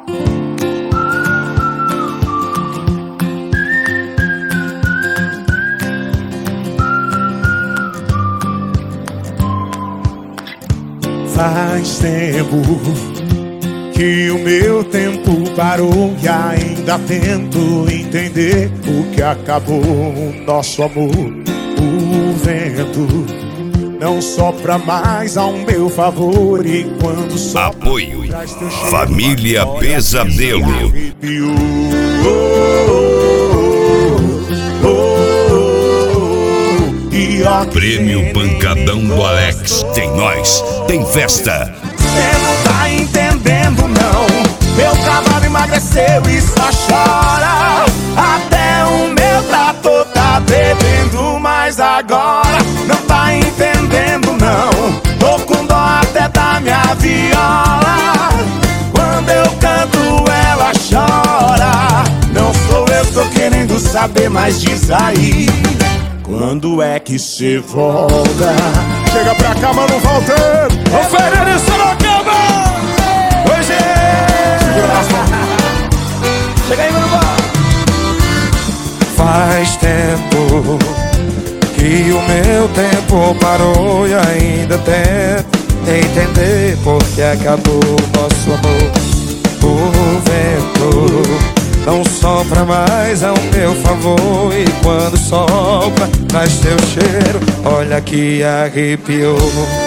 Faz tempo que o meu tempo parou e ainda tento entender o que acabou o nosso amor. O vento não sopra mais ao meu favor e quando sopra, apoio Família Pesadelo. Prêmio Pancadão do Alex. Tem nós, tem festa. Cê não tá entendendo não. Meu cavalo emagreceu e só chora. Até o meu trator tá bebendo, mas agora não tá entendendo não. Tô com dó até da minha viola. Quando eu canto ela chora. Não sou eu que tô querendo saber, mas diz aí, quando é que cê volta? Chega pra cá, mano, Walter. Ô, Fernando Sorocaba! Hoje chega aí, mano. Faz tempo que o meu tempo parou e ainda tento entender por que acabou o nosso amor. O vento não sopra mais ao meu favor e quando sopra traz teu cheiro, olha que arrepiou.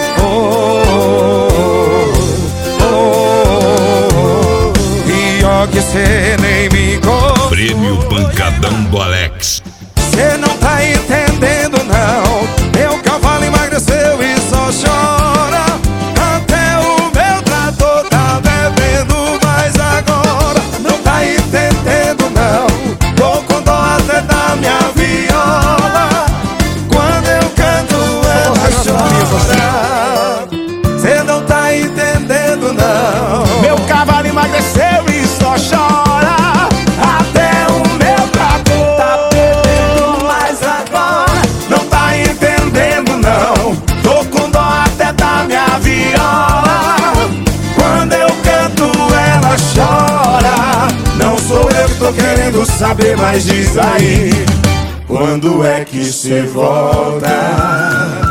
E ó que cê nem me contou. Prêmio Pancadão do Alex. Cê não tá entendendo não. Meu cavalo emagreceu e só chora. Até o meu trator tá bebendo, mas agora não tá entendendo não. Tô com dó até da minha viola. Quando eu canto ela chora. Cê não tá entendendo não. Meu cavalo emagreceu e só chora. Até o meu trator tá bebendo, mas agora não tá entendendo não. Tô com dó até da minha viola. Quando eu canto ela chora. Não sou eu que tô querendo saber, mas diz aí, quando é que cê volta?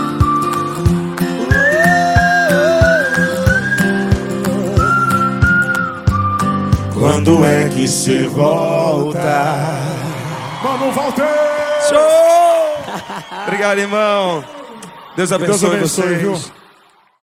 Quando é que cê volta? Vamos, Walter! Show! Obrigado, irmão. Deus abençoe vocês. Viu?